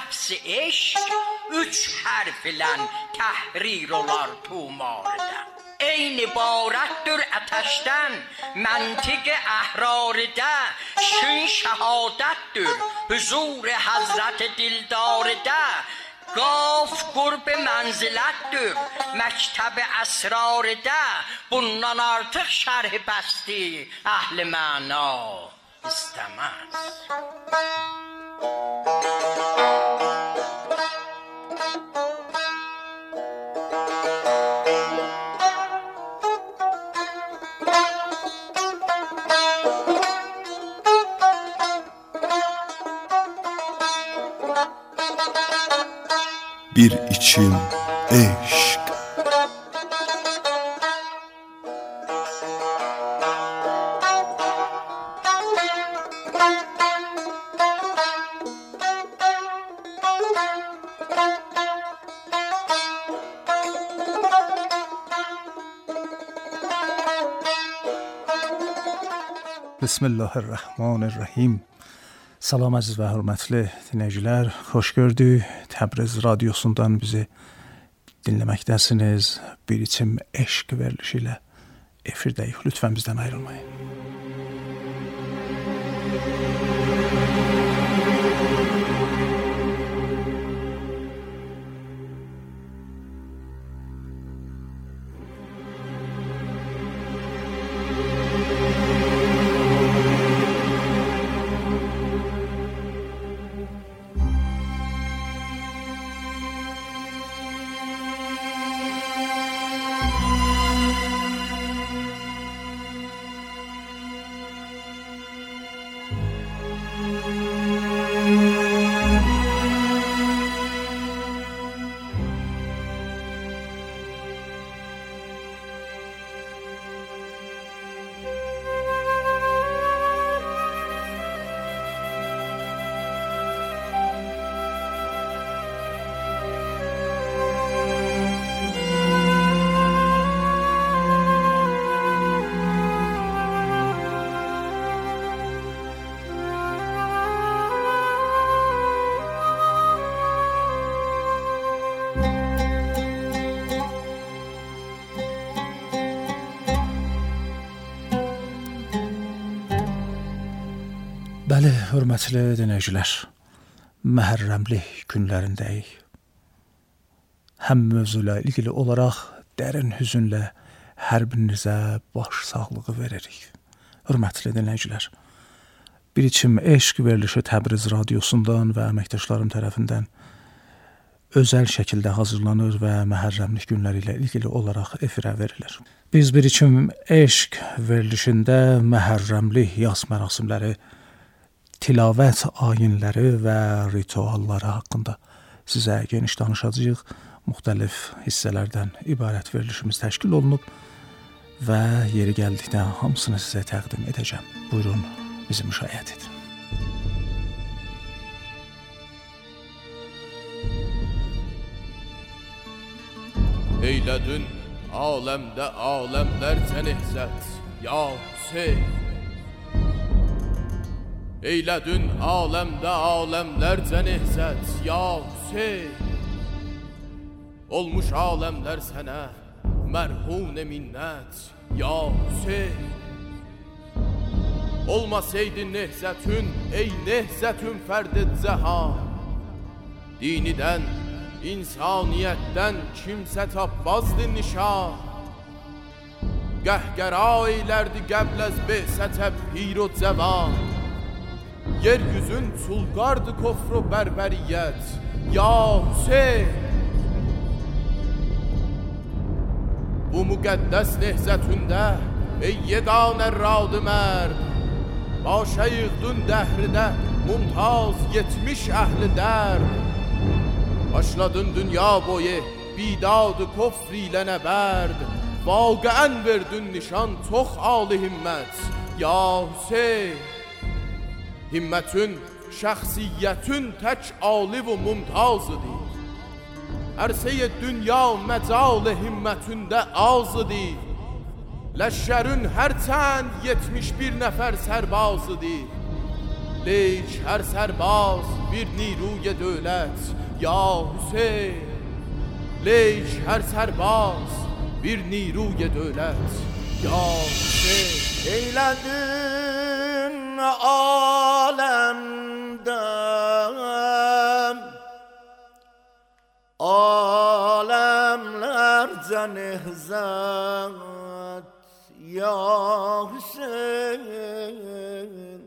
lafz eşq 3 harf ilə təhrir olar tumarda. Eyni ibarətdir ətəşdən, məntiq əhrarda, şün şəhadətdir, huzur Həzrət Dildarda. Qaf qurb mənzilətdir, məktəb əsrarda, bundan artıq şərh bəsti əhl-i məna istəməz. Bir içim eşq. Bismillahirrahmanirrahim. Salam əziz və hörmətli dinləyicilər, xoş gördük. Təbriz radiosundan bizi dinləməkdəsiniz. Bir içim eşq verilişi ilə efirdəyik. Lütfən bizdən ayrılmayın. Bəli, hörmətli dinləyicilər, Məhərrəmlik günlərindəyik. Həm mövzuyla ilgili olaraq dərin hüzünlə hər birinizə baş sağlığı veririk. Hörmətli dinləyicilər, bir içim eşq verilişi Təbriz radiosundan və əməkdaşlarım tərəfindən özəl şəkildə hazırlanır və Məhərrəmlik günləri ilə ilgili olaraq efirə verilir. Biz bir içim eşq verilişində Məhərrəmlik yas mərasimləri, tilavət ayinləri və ritualları haqqında sizə geniş danışacağıq. Müxtəlif hissələrdən ibarət verilişimiz təşkil olunub və yeri gəldikdə hamısını sizə təqdim edəcəm. Buyurun, bizi müşahidə edin. Eylədin aləmdə aləmlərcə nehzət, ya Hüseyn. Eylədin aləmdə aləmlərcə nehzət, ya Hüseyn. Olmuş aləmlər sənə mərhun minnət, ya Hüseyn. Olmasaydı nehzətün, ey nehzətün fərd-i cəhan, dinidən, insaniyyətdən kimsə tapmazdı nişan. Qəhqəra eylərdi qəbl əz be'sətə pir o cəvan. Yeryüzün çulqardı kofr o bərbəriyyət, ya Hüseyn. Bu müqəddəs nehzətündə, ey yeganə radı mərd, başa yığdın dəhridə mumtaz 70 əhli dərd. Başladın dünya boyu bidadı kofr ilə nəbərd, vaqəən verdin nişan çox âli himmət, ya Hüseyn. Himmətün, şəxsiyyətün tək âli və mumtazıdır. Ərsə-i dünya məcal-i himmətündə azıdır. Ləşşərün hərçənd 71 nəfər sərbazıdır. لیک هر سرباز bir نیروی دولت یا حسین لیک هر سرباز bir نیروی دولت یا حسین eyledin alemden alemlerce nehzet ya Hüseyin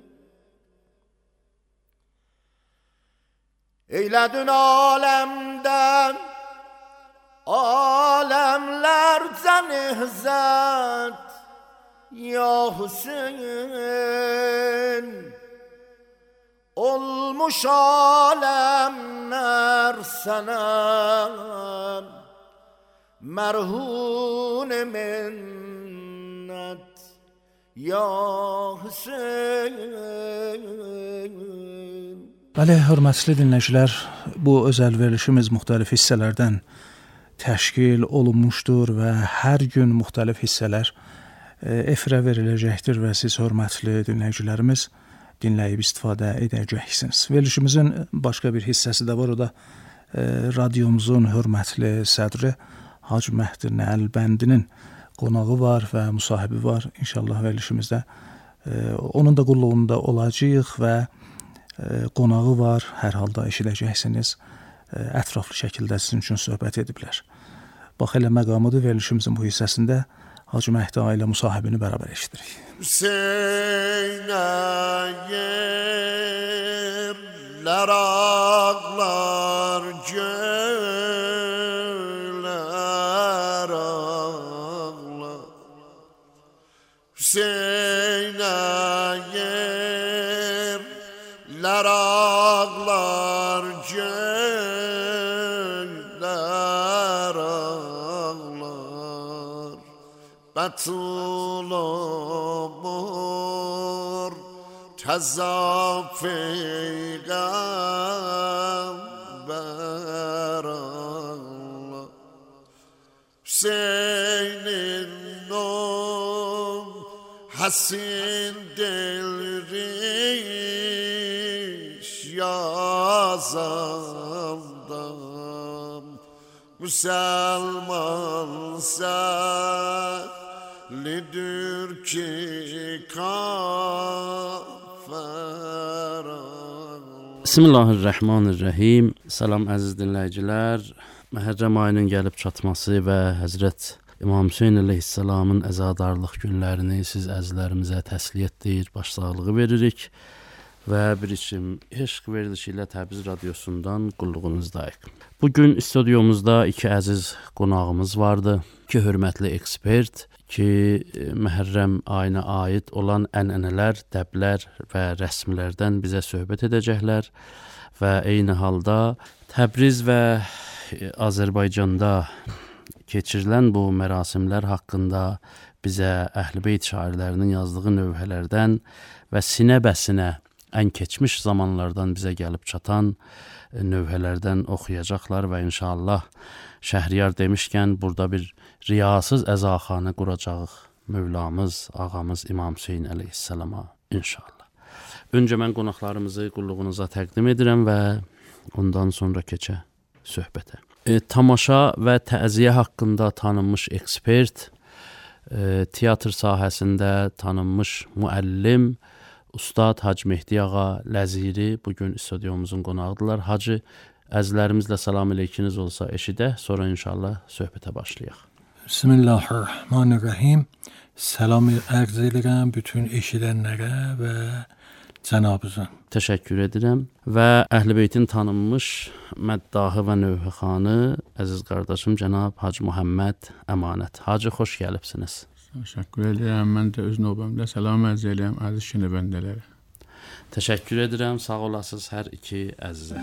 eyledin alemden alemlerce nehzet ya Hüseyin olmuş alemler sana merhun minnet ya Hüseyin. Bəli, hörmətli dinləyicilər, bu özəl verilişimiz müxtəlif hissələrdən təşkil olunmuşdur və hər gün müxtəlif hissələr efirə veriləcəkdir və siz hörmətli dinləyicilərimiz dinləyib istifadə edəcəksiniz. Verilişimizin başqa bir hissəsi də var, o da radiomuzun hörmətli sədri Hacı Məhdi Nəlbəndinin qonağı var və müsahibi var. İnşallah verilişimizdə onun da qulluğunda olacağıq və qonağı var, hər halda eşidəcəksiniz. Ətraflı şəkildə sizin üçün söhbət ediblər. Bax, elə məqamıdır, verilişimizin bu hissəsində Hacı Məhdi ilə müsahibini bərabər eşidirik. Hüseynəyimlər ağlar göylər ağlar Hüseynəyimlər ağlar göylər ağlar Betul umur tezaf peygamber Allah Hüseyin'in nom hasin deliriş yazaldım Müslüman lidir ki kafir Bismillahirrahmanirrahim. Salam əziz dinləyicilər. Məhərrəm ayının gəlib çatması və Həzrət İmam Hüseyn əleyhissalamın əzadarlıq günlərini siz əzizlərimizə təsliyə etdir, başsağlığı veririk və bir içim eşq verilişi ilə Təbriz radiosundan qulluğunuzdayıq. Bugün stüdyomuzda iki əziz qonağımız vardı. İki hörmətli ekspert ki, Məhərrəm ayına aid olan ənənələr, dəblər və rəsmlərdən bizə söhbət edəcəklər və eyni halda Təbriz və Azərbaycanda keçirilən bu mərasimlər haqqında bizə Əhl-i-Beyt şairlərinin yazdığı növhələrdən və sinə-bəsinə ən keçmiş zamanlardan bizə gəlib çatan növhələrdən oxuyacaqlar və inşallah Şəhriyar demişkən burada bir riyasız əzaxanə quracağıq Mövlamız, ağamız İmam Hüseyn əleyhissalama inşallah. Öncə mən qonaqlarımızı qulluğunuza təqdim edirəm və ondan sonra keçə söhbətə. Tamaşa və təziyə haqqında tanınmış ekspert, teatr sahəsində tanınmış müəllim, Ustad Hacı Mehdi ağa Ləziri bugün stüdyomuzun qonağıdırlar. Hacı, əzizlərimizlə salam aleykiniz olsa eşidə, sonra inşallah söhbətə başlayaq. Bismillahirrahmanirrahim. Salam ərz edirəm bütün eşidənlərə və cənabınıza. Təşəkkür edirəm və Əhl-i-Beytin tanınmış məddahı və növhəxanı əziz qardaşım cənab Hacı Muhammed Əmanət. Hacı, xoş gəlibsiniz. Təşəkkür edirəm. Mən də öz növbəmdə salam ərz edirəm əziz şinəbəndələrə. Təşəkkür edirəm. Sağ olasınız hər iki əzizə.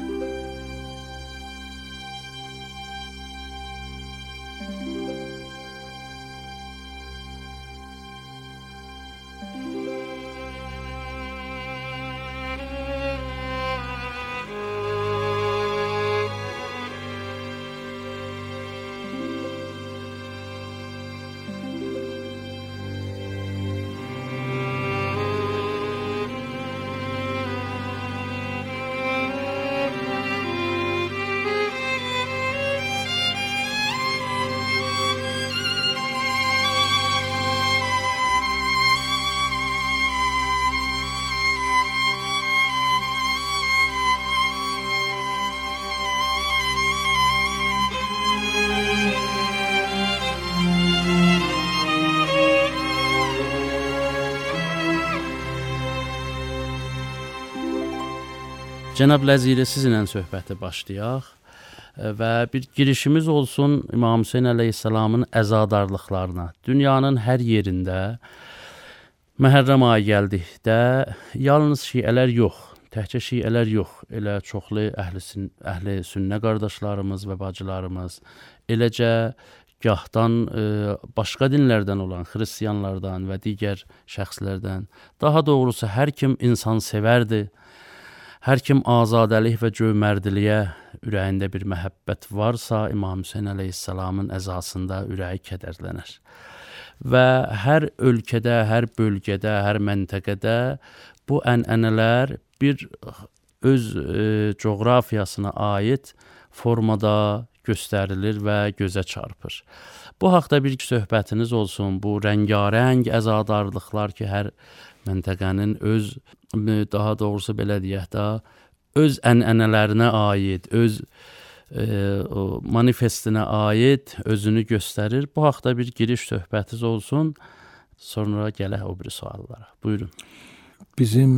Cənab Ləziri sizinlə söhbəti başlayaq və bir girişimiz olsun İmam Hüseyn əleyhissalamın əzadarlıqlarına. Dünyanın hər yerində Məhərrəm ayı gəldikdə yalnız şiələr yox, təkcə şiələr yox, elə çoxlu əhli sünnə qardaşlarımız və bacılarımız, eləcə gahdan başqa dinlərdən olan xristianlardan və digər şəxslərdən, daha doğrusu hər kim insan sevərdi, hər kim azadəlik və cömərdiliyə ürəyində bir məhəbbət varsa, İmam Hüseyn əleyhissalamın əzasında ürəyi kədərlənər. Və hər ölkədə, hər bölgədə, hər məntəqədə bu ənənələr bir öz coğrafiyasına aid formada göstərilir və gözə çarpır. Bu haqda bir söhbətiniz olsun, bu rəngarəng əzadarlıqlar ki, hər məntəqənin öz, daha doğrusu belə deyək də, öz ənənələrinə aid, öz manifestinə aid özünü göstərir. Bu haqda bir giriş söhbətiniz olsun, sonra gələk o bir suallara. Buyurun. Bizim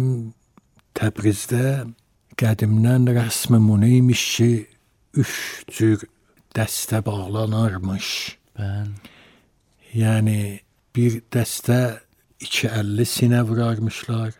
Təbrizdə qədimdən rəsmimuni imiş ki, 3 cür dəstə bağlanarmış. Bəli. Yəni bir dəstə 250 sinə vurarmışlar.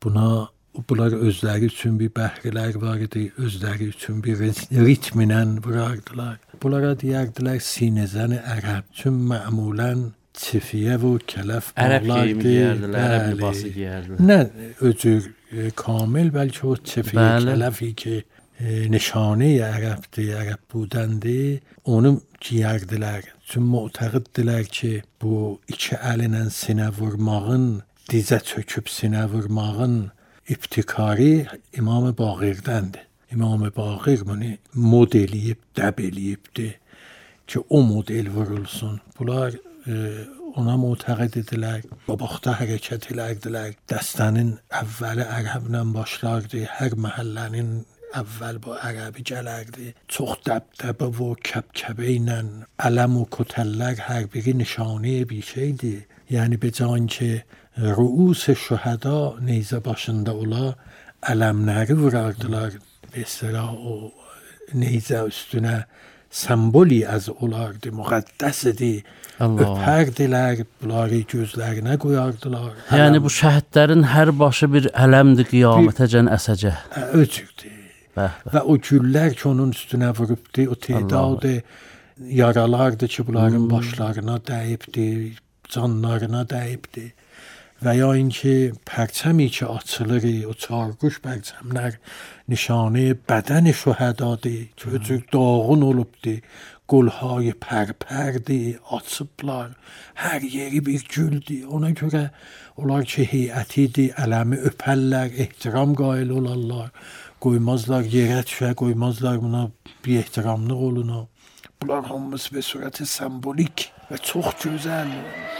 Bunlar özləri üçün bir bəhrilər var idi, özləri üçün bir ritminə vurardılar. Bunlara deyərdilər sinəzən ərəb, çünki məmulən çifiyə və kələf ərəb bağlardı. geyimi giyərdilər, ərəb libası giyərdilər. Nə öcür kamil, bəlkə o çifiyə kələfi ki nişanə ərəbdir, ərəb budəndir, onu giyərdilər. Çünki mu'təqiddilər ki, bu iki əlinə sinə vurmağın, dizə çöküb sinə vurmağın ibtikari İmam Baqirdəndir. İmam Baqir bunu modeliyib, dəb eləyibdir ki, o model vurulsun. Bunlar ona mu'təqid idilər, babaqda hərəkət elərdilər. Dəstənin əvvəli ərəblə başlardı, hər məhəllənin əvvəl bu ərəbi gələrdi. Çox dəbdəbə və kəbkəbə ilə ələm və kotəllər hər biri nişanə bir şeydir. Yəni becan ki, rüus şühəda neyzə başında ola ələmləri vurardılar. Mesela o neyzə üstünə semboli az olardı, müqəddəs idi. Öpərdilər, bunları gözlərinə qoyardılar. Yəni bu şəhidlərin hər başı bir ələmdir qiyamətəcən əsəcə. Öcürdür. Və o güllər ki, onun üstünə vurubdu, o tedadı yaralardı ki, bunların başlarına dəyibdi, canlarına dəyibdi. Və ya inki pərçəmi ki, açılır, o çarquş pərçəmlər nişanə bədən şühədadır ki, öcür dağın olubdu. Qolhay pərpərdir, açıblar, hər yeri bir güldür. Ona görə onlar ki, heyətidir, ələmi öpərlər, ehtiram qail olarlar, qoymazlar yerə düşə, qoymazlar buna bir ehtiramlıq oluna. Bunlar hamısı bir surəti sembolik və çox gözəl.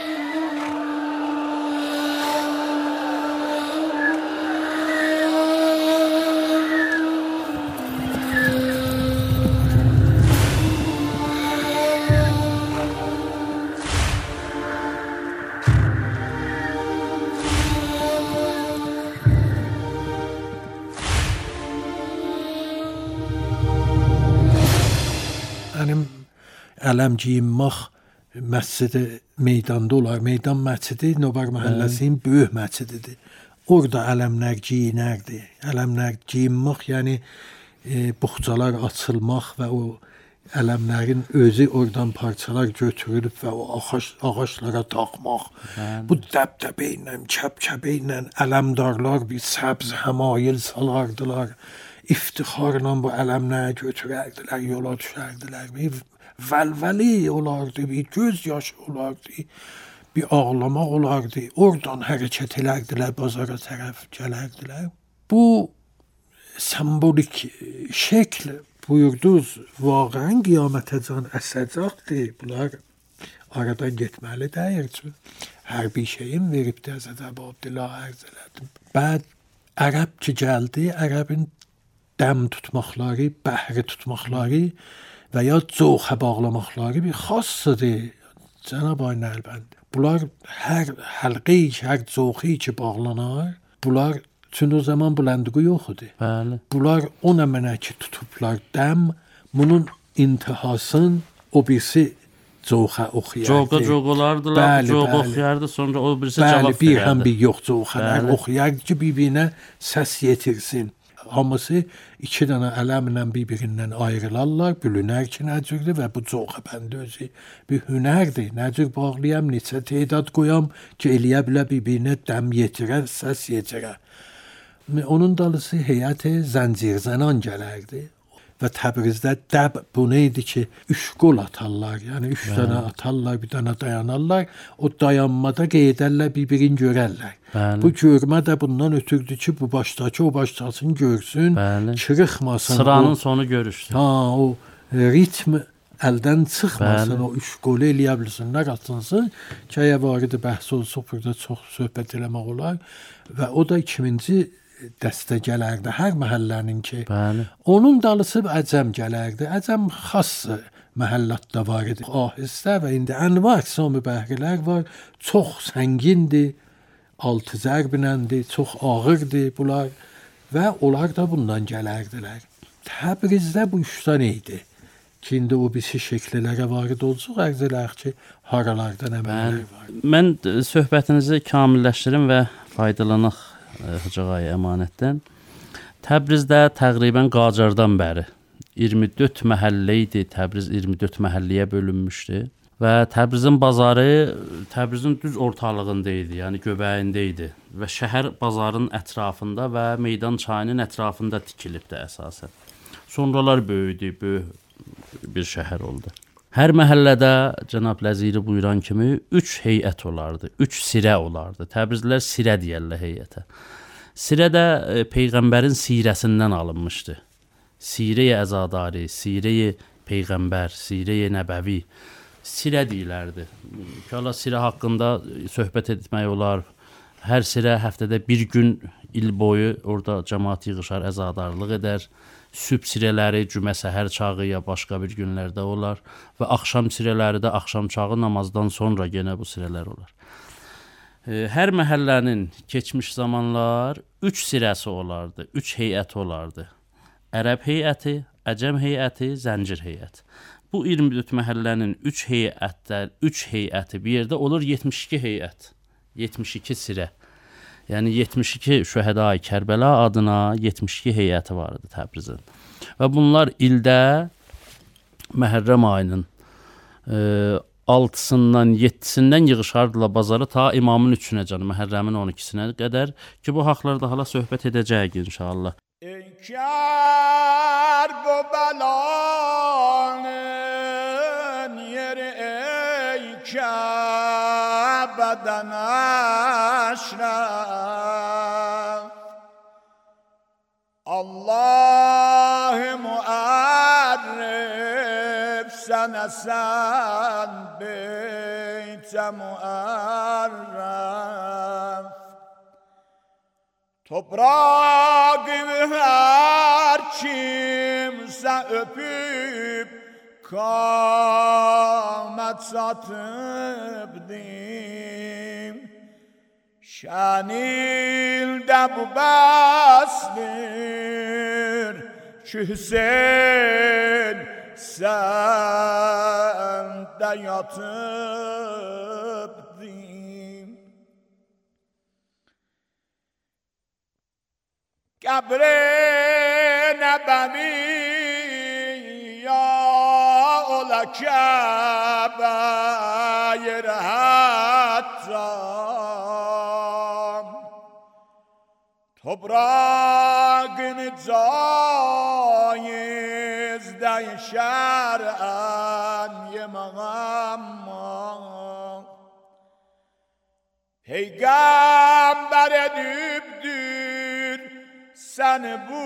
Ələm giyinmək məscidi meydanda olar. Meydan məscidi Nobar məhəlləsinin böyük məscididir. Orada ələmlər giyinərdi. Ələmlər giyinmək, yəni buxcalar açılmaq və o ələmlərin özü oradan parçalar götürülüb və o ağaçlara taxmaq. Bu dəbdəbə ilə, kəbkəbə ilə ələmdarlar bir səbz həmayil salardılar. İftixarla bu ələmləri götürərdilər, yola düşərdilər. Bir vəlvəli olardı, bir göz yaşı olardı, bir ağlamaq olardı. Oradan hərəkət elərdilər, bazara tərəf gələrdilər. Bu sembolik şəkl buyurdunuz, vaqəən qiyamətəcən əsəcəkdir. Bunlar aradan getməli deyir ki, hər bir şeyin veribdir Həzrət Əbu Abdillah ərz elədim. Bəd ərəb ki gəldi, ərəbin dəm tutmaqları, bəhri tutmaqları və ya coğə bağlamaqları bir xassıdır. Cənab Ayın Əlbənd. Bunlar hər həlqəyi ki, hər coğəyi ki bağlanar, bunlar Çünki o zaman bulandığı yox idi. Bəli. Bunlar ona mənə ki tutublar dəm, bunun intihasın o birisi coğa oxuyardı. Coğalardılar, coğa oxuyardı, sonra o birisi cavab verərdi. Bəli, bir həm bir yox coğalar oxuyardı ki, bir-birinə səs yetirsin. Hamısı iki dənə ələmlə bir-birindən ayrılarlar, bölünər ki, nəcürdür və bu coğa bəndə özü bir hünərdir. Nəcür bağlayam, neçə tedad qoyam ki, eləyə bilə bir-birinə dəm yetirər, səs yetirər. Onun dalısı heyət zəncirzanan gələrdi. Və Təbrizdə dəb bu neydi ki, 3 qol atarlar. Yəni 3 dənə atarlar, bir dənə dayanarlar. O dayanmada qeydərlər, bir-birini görərlər. Bəli. Bu görmə də bundan ötürdü ki, bu başdakı o başdakını görsün, çırıxmasın. Sıranın sonu görüşsün. Ha, o ritm əldən çıxmasın, o 3 qolu eləyə bilsinlər, atınsın. Ki, əgər varidi bəhs olsa, burada çox söhbət eləmək olar. Və o da 2-ci dəstə gələrdi hər məhəllənin ki. Bəli. Onun dalısı Əcəm gələrdi. Əcəm xas məhəllatda var idi. Ahistə və indi ənva əqsamı bəhrilər var. Çox səngindir, altı zərbinəndir, çox ağırdır bunlar və onlar da bundan gələrdilər. Təbrizdə bu üçdən idi. Ki, indi o birisi şəkillərə varid olacaq, ərz eləyək ki, haralarda nə mənələr var. Mən söhbətinizi kamilləşdirim və faydalanaq Hacıqay əmanətdən. Təbrizdə təqribən Qacardan bəri 24 məhəllə idi. Təbriz 24 məhəlləyə bölünmüşdü və Təbrizin bazarı Təbrizin düz ortalığında idi, yəni göbəyində idi və şəhər bazarın ətrafında və Meydan çayının ətrafında tikilibdi əsasən. Sonralar böyüdü, böyük bir şəhər oldu. Hər məhəllədə cənab Ləziri buyuran kimi 3 heyət olardı, 3 sirə olardı. Təbrizlilər sirə deyərlər heyətə. Sirə də Peyğəmbərin sirəsindən alınmışdı. Sirə-i əzadari, Sirə-i Peyğəmbər, Sirə-i Nəbəvi, sirə deyilərdi. Kala sirə haqqında söhbət etmək olar. Hər sirə həftədə bir gün il boyu orada cəmaat yığışar, əzadarlıq edər. Sübh sirələri cümə səhər çağı ya başqa bir günlərdə olar və axşam sirələri də axşam çağı namazdan sonra yenə bu sirələr olar. Hər məhəllənin keçmiş zamanlar 3 sirəsi olardı, 3 heyət olardı. Ərəb heyəti, Əcəm heyəti, Zəncir heyəti. Bu 24 məhəllənin 3 heyəti bir yerdə olur 72 heyət, 72 sirə. Yəni 72 Şühəda-i Kərbəla adına 72 heyəti var idi Təbrizin. Və bunlar ildə Məhərrəm ayının 6-sından 7-sindən yığışardılar bazara ta İmamın 3-ünəcən, Məhərrəmin 12-sinə qədər ki, bu haqlarda hala söhbət edəcəyik inşallah. Ey kər bu bəlanın yeri ey Kəbədən əşrəf Allah-ı müərrif sənə sən beytə müərrəf Toprağı hər kimsə öpüb qamət satıbdim Şənildə bu bəsdir ki Hüseyin səndə yatıbdim Qəbr-i Nəbəvi ya ola Kəbəyir həttam Toprağını caizdə şərən yeməğəm Peyğəmbər edibdir səni bu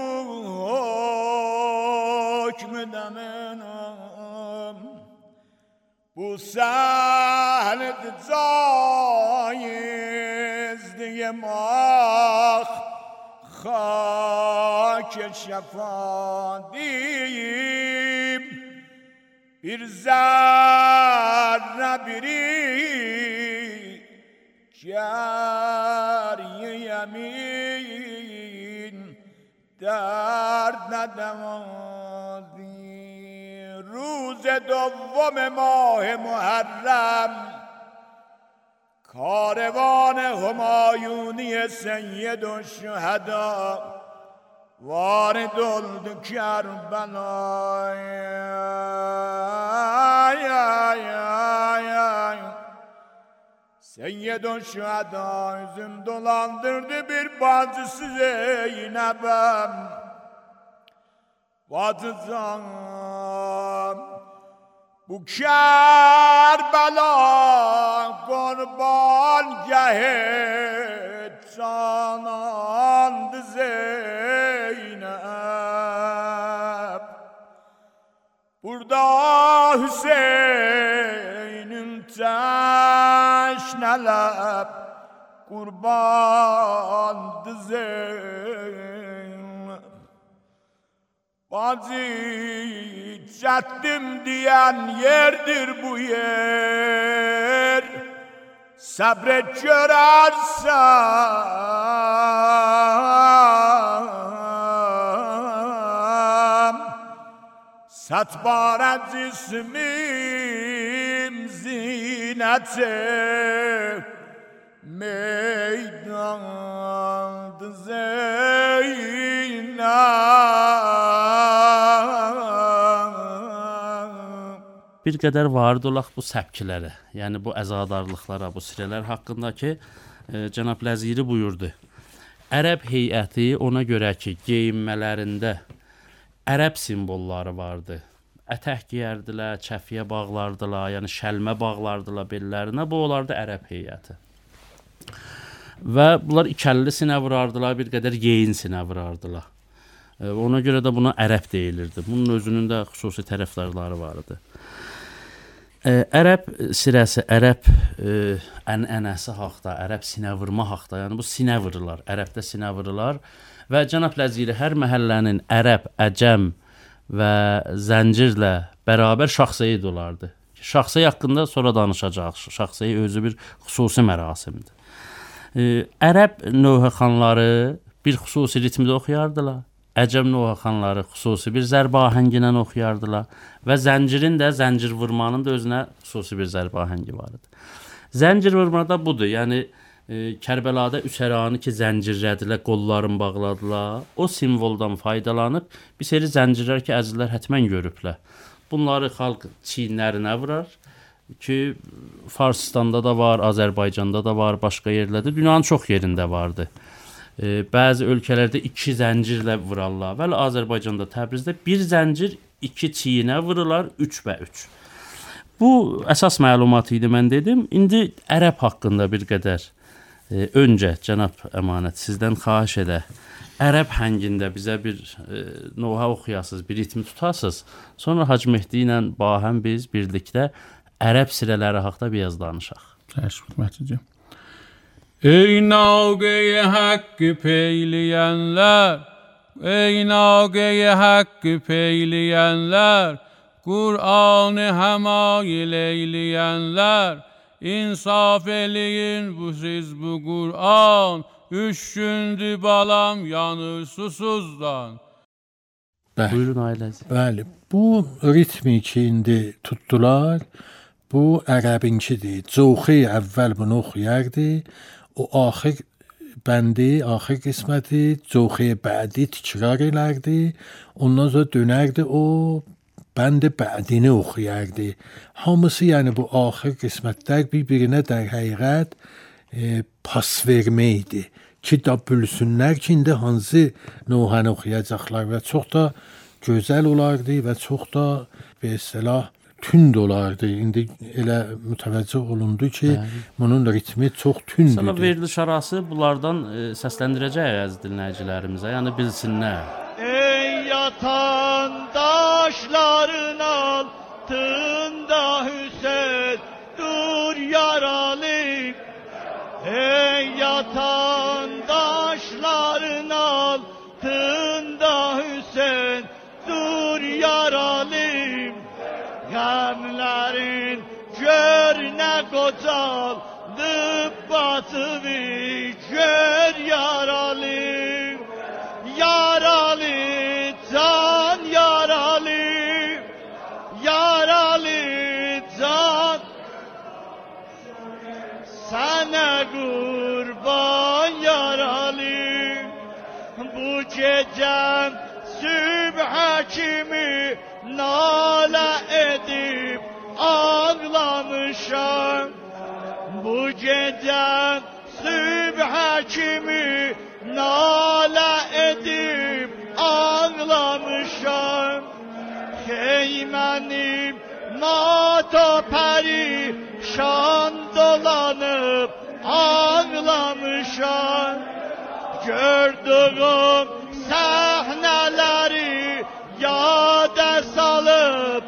hükmüdən mənəm Bu sənəd caizdir yemək خاک شفادیم bir zerre biri cariye yemin ندوازی روز دوم ماه محرم کاروان همایونی سید الشهدا وارد الد کربلا سید الشهدا üzüm dolandırdı bir bacısı Zeynep'em bacıcan bu Kerbela kurban gehe canandı Zeynep burada Hüseyin'in teşnelep kurbandı Zeynep Bacı çettim diyen yerdir bu yer Sabret görersem Satbara cismim zinete Meydandı Zeynep Bir qədər varid olaq bu səbkilərə, yəni bu əzadarlıqlara, bu sirələr haqqında ki, Cənab Ləziri buyurdu. Ərəb heyəti ona görə ki, geyinmələrində ərəb simvolları vardı. Ətək giyərdilər, çəfiyə bağlardılar, yəni şəlmə bağlardılar bellərinə, bu olardı ərəb heyəti. Və bunlar ikəlli sinə vurardılar, bir qədər yeyin sinə vurardılar. Ona görə də buna ərəb deyilirdi. Bunun özünün də xüsusi tərəfdarları vardı. Ərəb sirəsi, ərəb ənənəsi haqda, ərəb sinə vurma haqda, yəni bu sinə vururlar, ərəbdə sinə vururlar və Cənab Ləziri hər məhəllənin ərəb, əcəm və zəncirlə bərabər şaxseyid olardı. Şaxsey haqqında sonra danışacaq, şaxsey özü bir xüsusi mərasimdir. Ərəb növhəxanları bir xüsusi ritmdə oxuyardılar. Əcəm növhəxanları xüsusi bir zərbə ahənginə oxuyardılar və zəncirin də, zəncir vurmanın da özünə xüsusi bir zərbə ahəngi var idi. Zəncir vurmada budur, yəni Kərbəlada üsəranı ki zəncirlədilər, qollarını bağladılar, o simvoldan faydalanıb bir seri zəncirlər ki, əzizlər hətmən görüblər. Bunları xalq çiyinlərinə vurar ki, Farsistanda da var, Azərbaycanda da var, başqa yerlərdə, dünyanın çox yerində vardı. Bəzi ölkələrdə 2 zəncirlə vurarlar. Vəli Azərbaycanda, Təbrizdə 1 zəncir 2 çiyinə vururlar 3x3. Bu əsas məlumat idi mən dedim. İndi ərəb haqqında bir qədər öncə cənab əmanət sizdən xahiş edək. Ərəb həngində bizə bir noha oxuyasınız, bir ritmi tutasınız. Sonra Hacı Mehdi ilə bahəm biz birlikdə ərəb sirələri haqqında biraz danışaq. Təşvik Məhticim. Ey nağəyə haqqı peyləyənlər, ey nağəyə haqqı peyləyənlər, Qur'anı həmayil eyləyənlər, insaf eləyin bu siz bu Qur'an, 3 gündür balam yanır susuzdan. Buyurun ailəsi. Bəli, bu ritmi ki indi tutdular, bu ərəbinkidir. Coxi əvvəl bunu oxuyardı. O axir bəndi, axir qisməti coxi bədi təkrar elərdi. Ondan sonra dönərdi o bəndi bədini oxuyardı. Hamısı yəni bu axir qismətlər bir-birinə در həqiqət pas vermə idi. Ki da bölsünlər ki, indi hansı nohəni oxuyacaqlar və çox da gözəl olardı və çox da bir istilah tünd olardı. İndi elə mütəvəccüh olundu ki, bunun ritmi çox tündür. Sana veriliş arası bunlardan səsləndirəcək əziz dinləyicilərimizə, yəni bilsinlər. Ey yatan daşların altında Hüseyin dur yaralı. Ey yatan daşların altında Hüseyin dur yaralı. Qəmlərin gör nə qocalıb batıbı gör yaralı. Yaralı sana kurban yaralı. Bu gecem sübhe kimi nala edip ağlamışam. Bu gecem sübhe kimi nala edip ağlamışam. Heymenim mata perişan dolanıp ağlamışam. Gördüğüm sahneleri yada salıp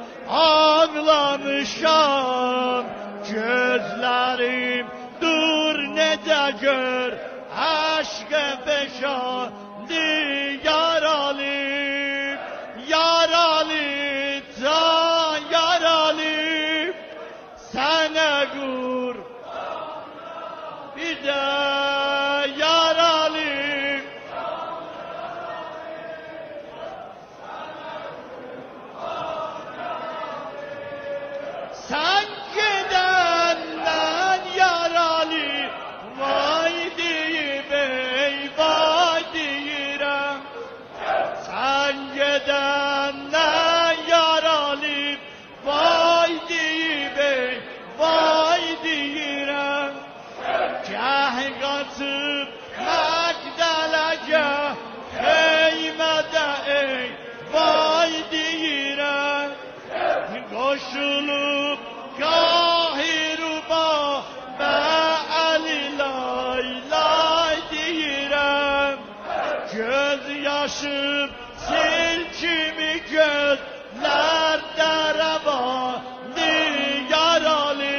ağlamışam. Gözlerim dur ne de gör aşk-ı feşandı yaralı. Yaralı da yaralı sana gur bir de yaralı. Sen gidenden yaralı vay deyip ey vay deyirem. Sen gidenden yaralı vay deyip ey vay deyirem. Gah qaçıb Məqdələ gah heymədə ey vay deyirəm. Qoşulub Qahiruba və Əli lay lay deyirəm. Göz yaşım sel kimi gözlərdə rəvanı yaralı.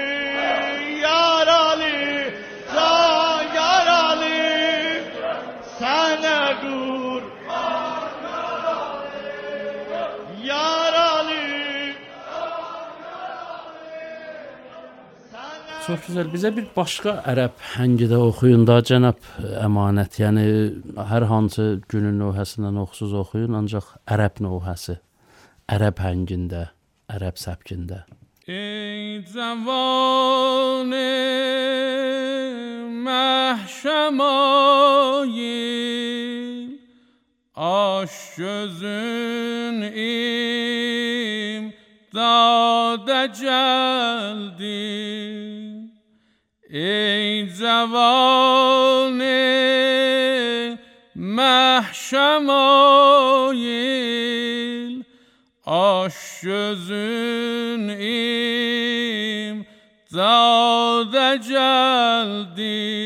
Yaralı da yaralı sənə qurban yaralı. Çox gözəl. Bizə bir başqa ərəb həngi də oxuyun da cənab Əmanət. Yəni hər hansı günün nöhəsindən oxusuz oxuyun, ancaq ərəb nöhəsi, ərəb həngində, ərəb səbkində. ای جوان محشمایی آش gözün imdad جلدی ای جوان محشمایی آش gözün imdad جلدی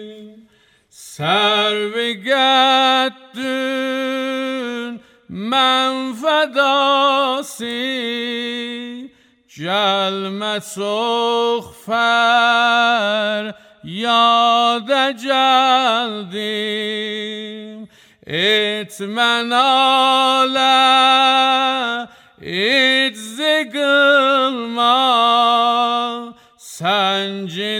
servigeddün menfedasi gelme çok feryade geldim etmen ale iczi kılma senci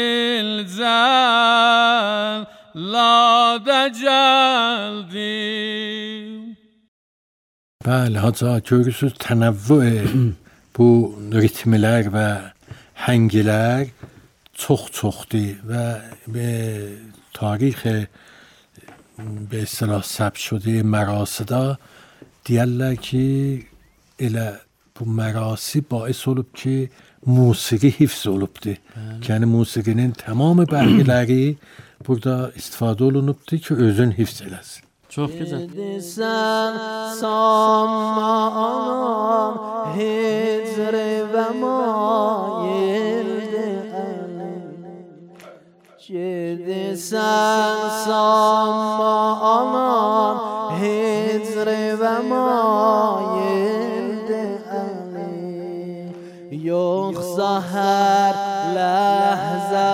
dilcel lade geldim. Bəli, Hacı, görürsünüz tənəvvü bu ritmlər və həngilər çox-çoxdur və tarix به اصطلاح ثبت شده مراسدا deyərlər ki elə bu mərasi باعث olub ki musiqi hifz olubdur. Yəni musiqinin tamam bəlgələri burada istifadə olunubdur ki özün hifz eləsin. Çox gözəl. Sen samman hicri ve mayildi Gidi sen samman hicri ve mayildi Yoksa her lehze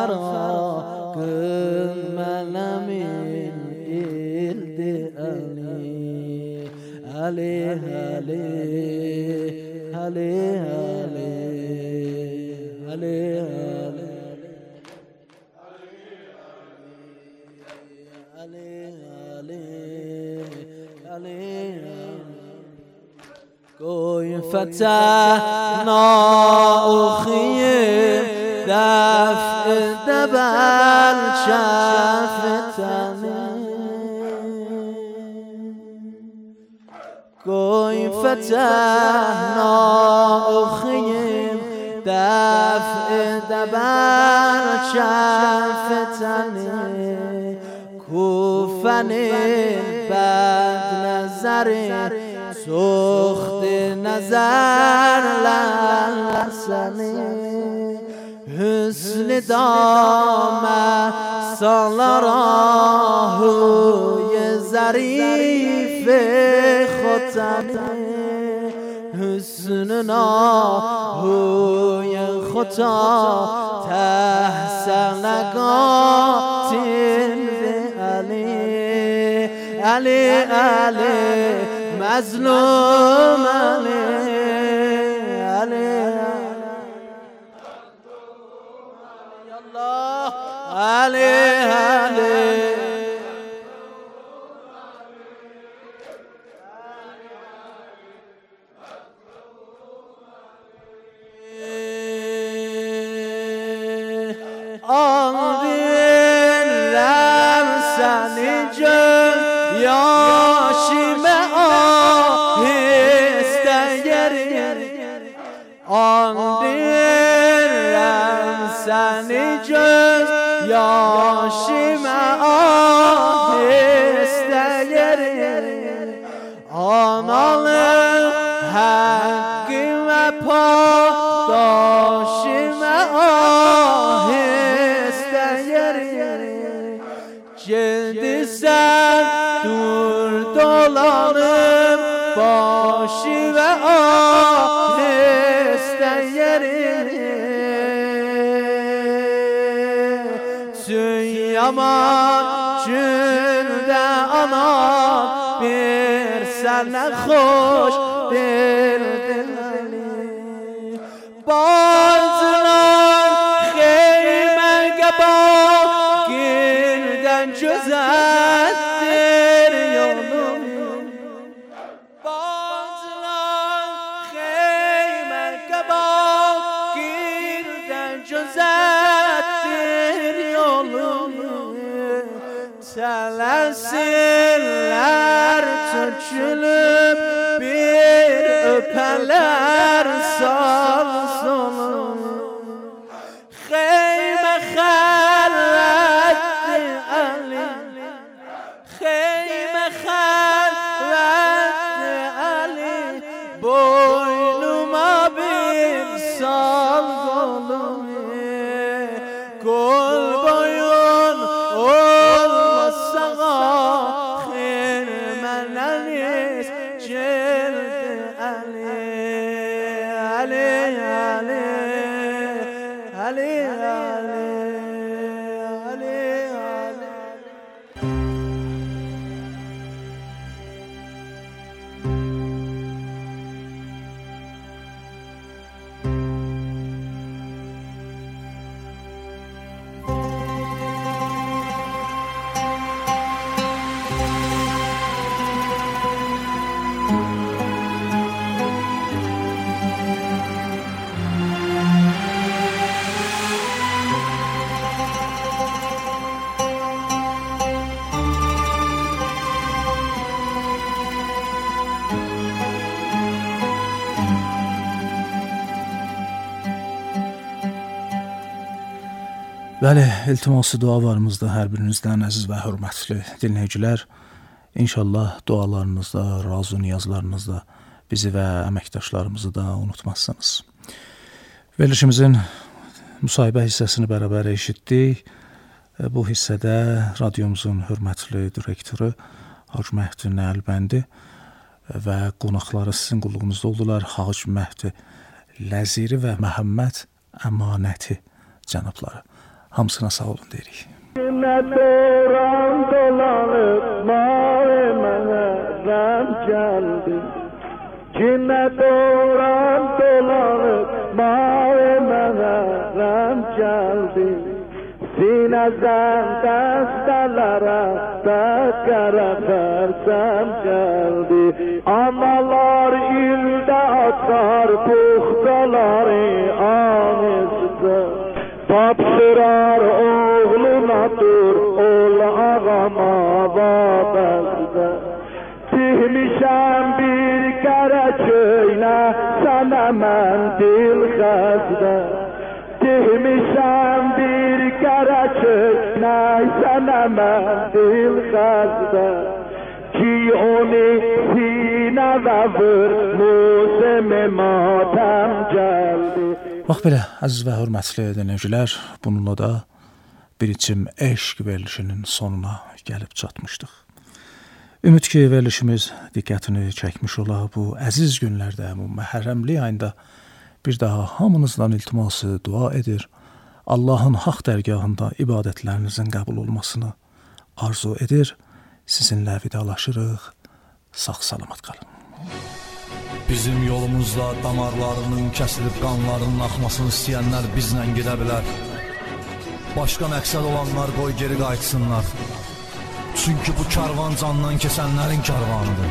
feragın melemin ildi Ali, Ali, Ali, Ali, Ali, Goy فتحنا أخي دفء دبل شفتنه گوی فتحنا اخیم دفع دبل شفتنه کوفن بد نظر سخت نظر لرسنه حسن دامه سالراهوی ظریف خوتنه حسن ناهوی خوتا تحسن نگاتین علی علی مظلوم علی علی علی یاشیم آهسته گری آنال حقی و پاداشیم آهسته گری جلدی سر دور دولانم باشی و آهسته گری Aman cümle aman bir sana hoş dildili bazılar xeyme gaba girden güzeldir yolum bazılar xeyme gaba girden güzeldir yolum Selesiller tökülüp bir öpeler sağ solum Xeyme xəlvətdi Ali Xeyme xəlvətdi Ali Boynuma bir sal kolum Kol boyun Bəli, iltiması dua varımızda hər birinizdən əziz və hörmətli dinləyicilər. İnşallah dualarınızda, razı niyazlarınızda bizi və əməkdaşlarımızı da unutmazsınız. Verilişimizin müsahibə hissəsini bərabər eşitdik. Bu hissədə radiomuzun hörmətli direktoru Hacı Məhdi Nəlbəndi və qonaqları sizin qulluğunuzda oldular. Hacı Məhdi Ləziri və Məhəmməd Əmanəti cənabları. Hamısına sağ olun deyirik. Cennet oran dolanıp mavi məhərrəm gəldi. Cennet oran dolanıp mavi məhərrəm gəldi. Sinəzən dəstələrə də qərə fərsəm gəldi. Analar ildə açar puxtaları anızda. Tapşırar oğluna dur, ol ağama vabazda. Dihmişəm bir qərə köynə, sənə mən dil xəzdə. Dihmişəm bir qərə köynə, sənə mən dil xəzdə. Ki onu sinəvə vur, musimi matəm gəldi. Bax belə, əziz və hörmətli dinləyicilər, bununla da bir içim eşq verilişinin sonuna gəlib çatmışdıq. Ümid ki, verilişimiz diqqətini çəkmiş ola bu əziz günlərdə, bu Məhərrəmlik ayında bir daha hamınızdan iltiması dua edir. Allahın haqq dərgahında ibadətlərinizin qəbul olmasını arzu edir. Sizinlə vidalaşırıq. Sağ-salamat qalın. Bizim yolumuzda damarlarının kəsilib qanlarının axmasını istəyənlər bizlə gedə bilər. Başqa məqsəd olanlar qoy geri qayıtsınlar. Çünki bu karvan candan keçənlərin karvanıdır.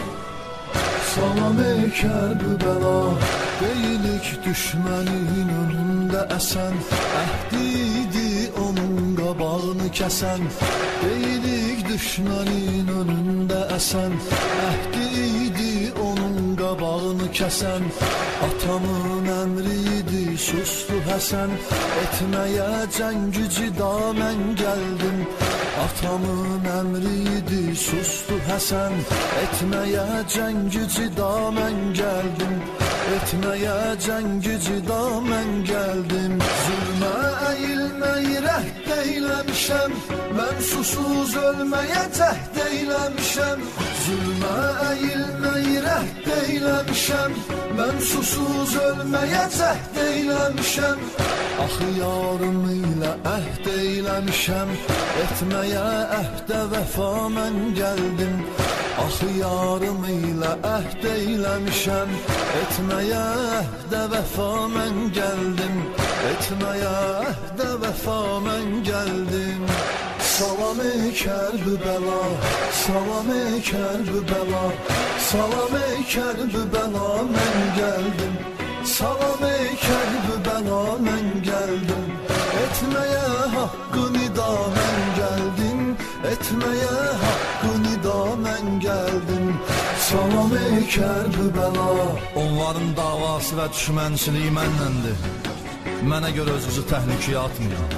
Salam ey Kərbəla, deyilik düşmənin önündə əsən. Əhdi idi onun qabağını kəsən. Deyilik düşmənin önündə əsən. Əhdi idi onun qabağını kəsən. Atamın əmri idi, sustu Həsən. Etməyə cəngücü da mən gəldim. Atamın əmri idi, sustu Həsən. Etməyə cəngücü da mən gəldim. Etməyə cəngücü da mən gəldim. Zülmə əyilməyi rəhd eyləmişəm. Mən susuz ölməyə cəhd eyləmişəm. Zülmə əyilməyi rəhd eyləmişəm. Mən susuz ölməyə cəhd eyləmişəm. Axı yarım ilə əhd eyləmişəm. Etməyə əhdə vəfa mən gəldim. Axı yarım ilə əhd eyləmişəm. Etməyə əhdə vəfa mən gəldim. Etməyə əhdə vəfa mən gəldim. Salam ey Kərbəla, salam ey Kərbəla, salam ey Kərbəla mən gəldim. Salam ey Kərbəla mən gəldim. Etməyə haqqı nida mən gəldim. Etməyə haqqı nida mən gəldim. Salam ey Kərbəla. Onların davası və düşmənçiliyi mənləndir. Mənə görə özünüzü təhlükəyə atmayın.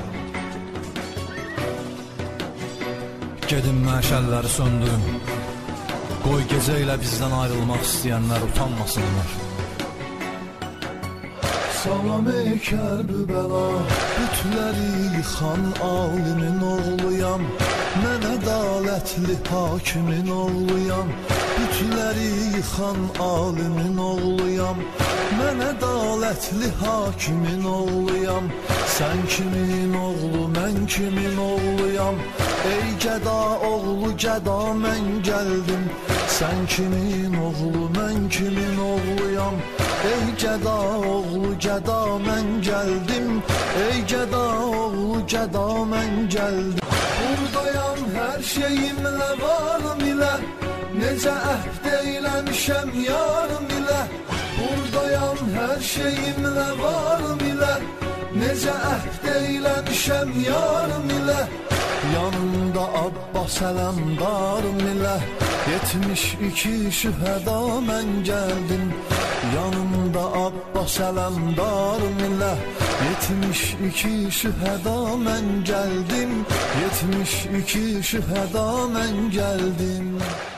Gedin məşəlləri söndürün. Qoy gecə ilə bizdən ayrılmaq istəyənlər utanmasınlar. Salam ey Kərbəla, bütləri yıxan alimin oğluyam. Mən ədalətli hakimin oğluyam. Bütləri yıxan alimin oğluyam. Mən ədalətli hakimin oğluyam. Sən kimin oğlu, mən kimin oğluyam. Ey gəda oğlu, gəda mən gəldim. Sən kimin oğlu, mən kimin oğluyam. Ey gəda oğlu, gəda mən gəldim. Ey gəda oğlu, gəda mən gəldim. Buradayam hər şeyimlə varım ilə. Necə əhd eyləmişəm yarım ilə. Buradayam hər şeyimlə varım ilə. Necə əhd eyləmişəm yarım ilə. Yanımda Abbas ələmdarım ilə. 72 şühəda mən gəldim. Yanımda Abbas ələmdarım ilə. 72 şühəda mən gəldim. 72 şühəda mən gəldim.